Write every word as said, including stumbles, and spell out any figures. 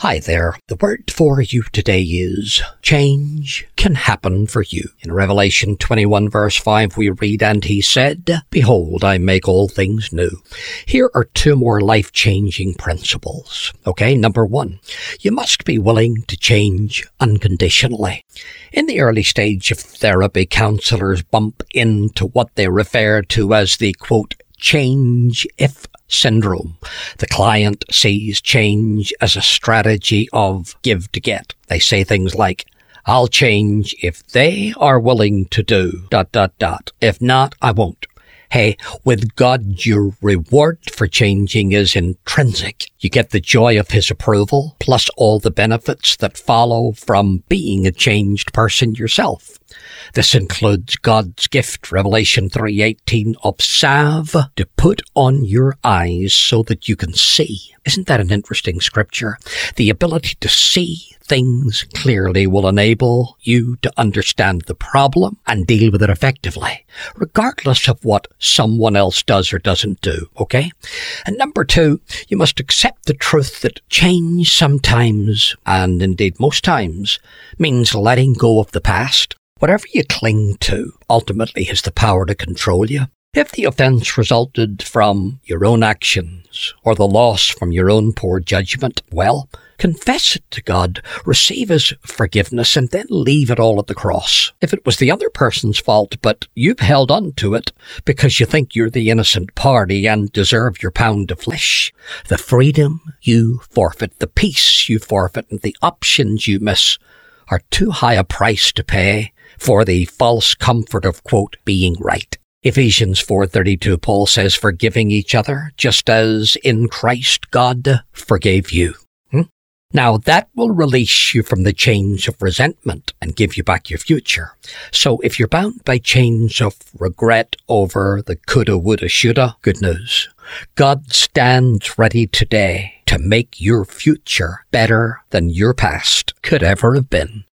Hi there. The word for you today is change can happen for you. In Revelation twenty-one verse five we read, "And he said, Behold, I make all things new." Here are two more life-changing principles. Okay, number one, you must be willing to change unconditionally. In the early stage of therapy, counselors bump into what they refer to as the, quote, change if syndrome. The client sees change as a strategy of give to get. They say things like, I'll change if they are willing to do dot dot dot. If not, I won't. Hey, with God, your reward for changing is intrinsic. You get the joy of his approval, plus all the benefits that follow from being a changed person yourself. This includes God's gift, Revelation three eighteen, of salve to put on your eyes so that you can see. Isn't that an interesting scripture? The ability to see things clearly will enable you to understand the problem and deal with it effectively, regardless of what someone else does or doesn't do, okay? And number two, you must accept the truth that change sometimes, and indeed most times, means letting go of the past. Whatever you cling to ultimately has the power to control you. If the offense resulted from your own actions or the loss from your own poor judgment, well, confess it to God, receive his forgiveness, and then leave it all at the cross. If it was the other person's fault, but you've held on to it because you think you're the innocent party and deserve your pound of flesh, the freedom you forfeit, the peace you forfeit, and the options you miss are too high a price to pay for the false comfort of, quote, being right. Ephesians four thirty-two, Paul says, forgiving each other, just as in Christ God forgave you. Hmm? Now, that will release you from the chains of resentment and give you back your future. So if you're bound by chains of regret over the coulda, woulda, shoulda, good news. God stands ready today to make your future better than your past could ever have been.